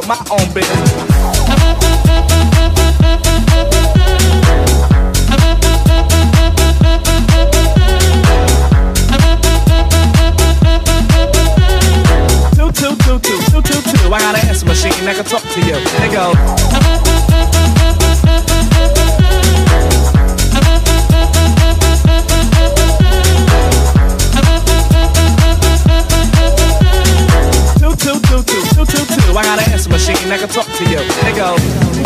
with my own business. Two. I got an answer machine that can talk to you. They go. Two. I got an answer machine that can talk to you. They go.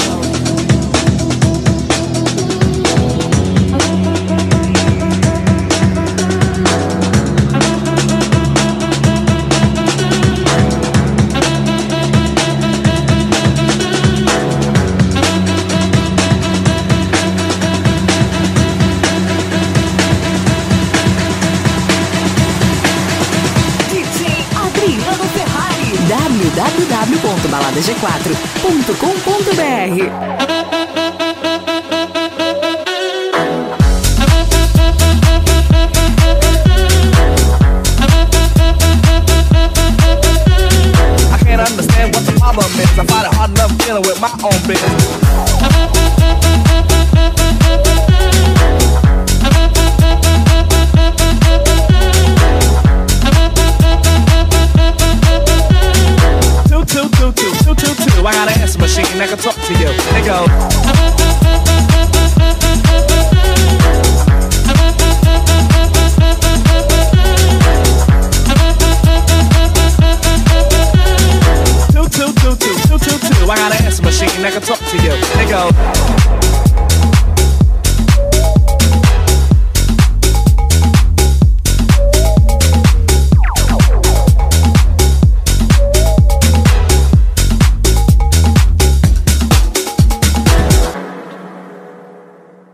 www.baladag4.com.br. Understand what the problem is. I find it hard enough dealing with my own business. Two. I got an answer machine that can talk to you. They go. Two. I got an answer machine that can talk to you.